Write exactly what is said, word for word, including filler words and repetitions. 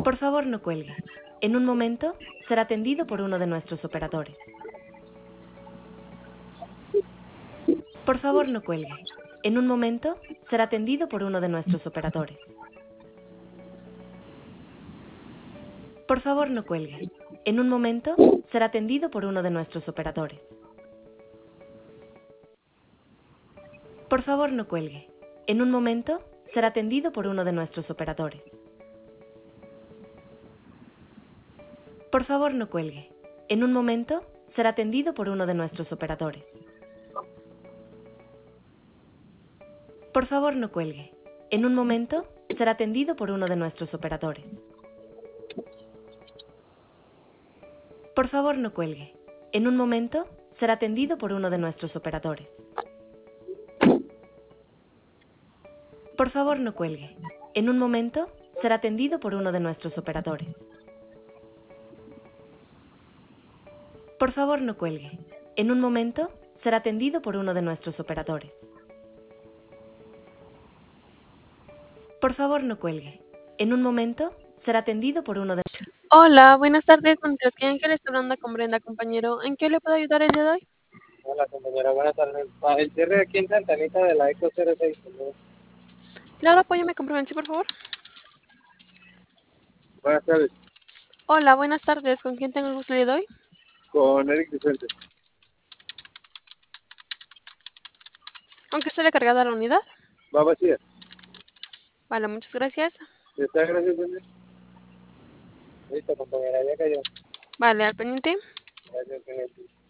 Por favor, no cuelgue. En un momento, será atendido por uno de nuestros operadores. Por favor, no cuelgue. En un momento, será atendido por uno de nuestros operadores. Por favor, no cuelgue. En un momento, será atendido por uno de nuestros operadores. Por favor, no cuelgue. En un momento, será atendido por uno de nuestros operadores. Por favor, no cuelgue. En un momento, será atendido por uno de nuestros operadores. Por favor, no cuelgue. En un momento, será atendido por uno de nuestros operadores. Por favor, no cuelgue. En un momento, será atendido por uno de nuestros operadores. Por favor, no cuelgue. En un momento, será atendido por uno de nuestros operadores. Por favor, no cuelgue. En un momento, será atendido por uno de nuestros operadores. Por favor, no cuelgue. En un momento, será atendido por uno de... Hola, buenas tardes, con que Ángel está hablando con Brenda, compañero. ¿En qué le puedo ayudar el día de hoy? Hola compañera, buenas tardes. Ah, el cierre aquí en Santa Anita de la Eco cero seis, por favor. Claro, apóyame con Provenci, por favor. Buenas tardes, Hola, buenas tardes, ¿con quién tengo el gusto el día de hoy? con Eric Vicente. ¿Aunque esté recargada la unidad? Va vacía. Vale, muchas gracias. ¿Está gracias, Vicente? Listo, compañera, ya cayó. Vale, al pendiente. Gracias, Vicente.